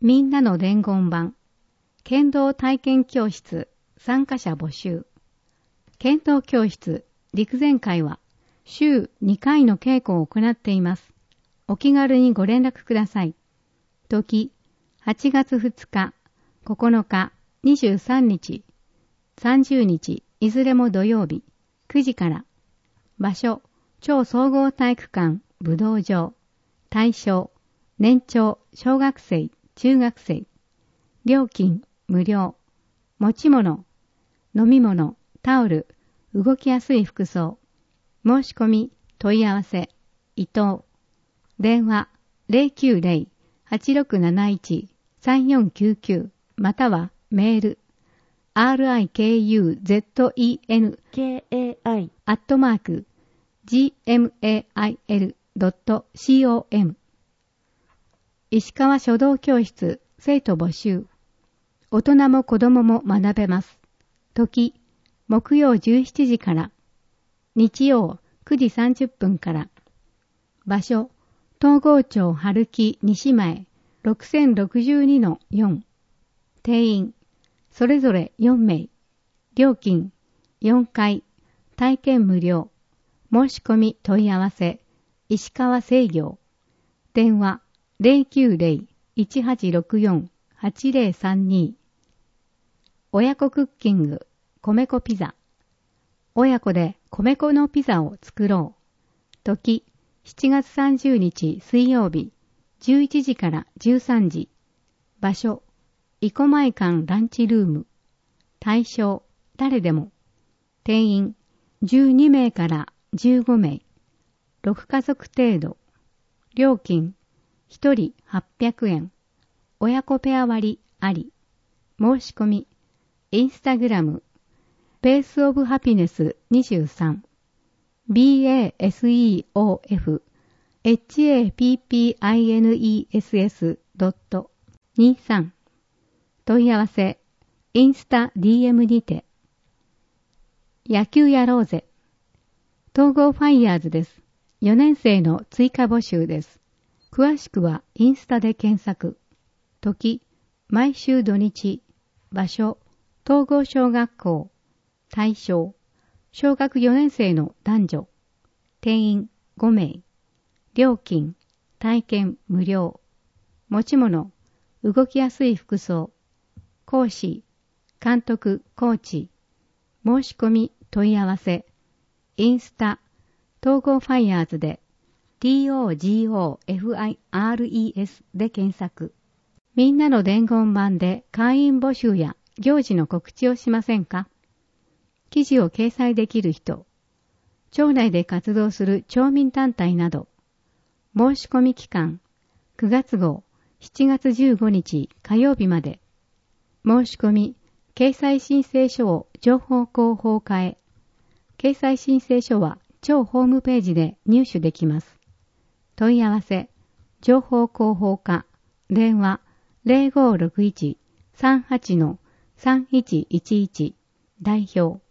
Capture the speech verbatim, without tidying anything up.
みんなの伝言版、剣道体験教室参加者募集。剣道教室陸前会は週にかいの稽古を行っています。お気軽にご連絡ください。時、はちがつふつか、ここのか、にじゅうさんにち、さんじゅうにち、いずれも土曜日、くじから。場所、超総合体育館、武道場。対象、年長、小学生、中学生。料金、無料。持ち物、飲み物、タオル、動きやすい服装。申し込み、問い合わせ、伊藤。電話、ゼロきゅうゼロ はちろくなないち さんよんきゅうきゅう またはメール、rikuzen,kai アットマーク、gmail.com 石川書道教室生徒募集。大人も子供も学べます。時、木曜じゅうしちじから。日曜くじさんじゅっぷんから。場所、東郷町春木西前 ろくせんろくじゅうにのよん。定員、それぞれよんめい。料金、よんかい。体験無料。申し込み問い合わせ、石川製業。電話、ゼロきゅうゼロ いちはちろくよん はちゼロさんに。親子クッキング、米粉ピザ。親子で米粉のピザを作ろう。時、しちがつさんじゅうにち水曜日、じゅういちじからじゅうさんじ。場所、生駒館ランチルーム。対象、誰でも。定員、じゅうにめいからじゅうごめい。ろくかぞく程度。料金、ひとりはっぴゃくえん。親子ペア割あり。申し込み、インスタグラム、ベースオブハピネスにじゅうさん、ベースオフ、ハッピネス ドットにじゅうさん。問い合わせ、インスタ ディーエム にて。野球やろうぜ。統合ファイヤーズです。よねんせいの追加募集です。詳しくはインスタで検索。時、毎週土日。場所、統合小学校。対象、小学よねんせいの男女。定員ごめい。料金、体験無料。持ち物、動きやすい服装。講師、監督、コーチ。申し込み、問い合わせ。インスタ、統合ファイヤーズで、トゴファイアールイーエス で検索。みんなの伝言版で会員募集や行事の告知をしませんか？記事を掲載できる人、町内で活動する町民団体など、申し込み期間、くがつごう、しちがつじゅうごにち火曜日まで。申し込み、掲載申請書を情報広報課へ。掲載申請書は町ホームページで入手できます。問い合わせ、情報広報課、電話ゼロごろくいち さんはち さんいちいちいち、代表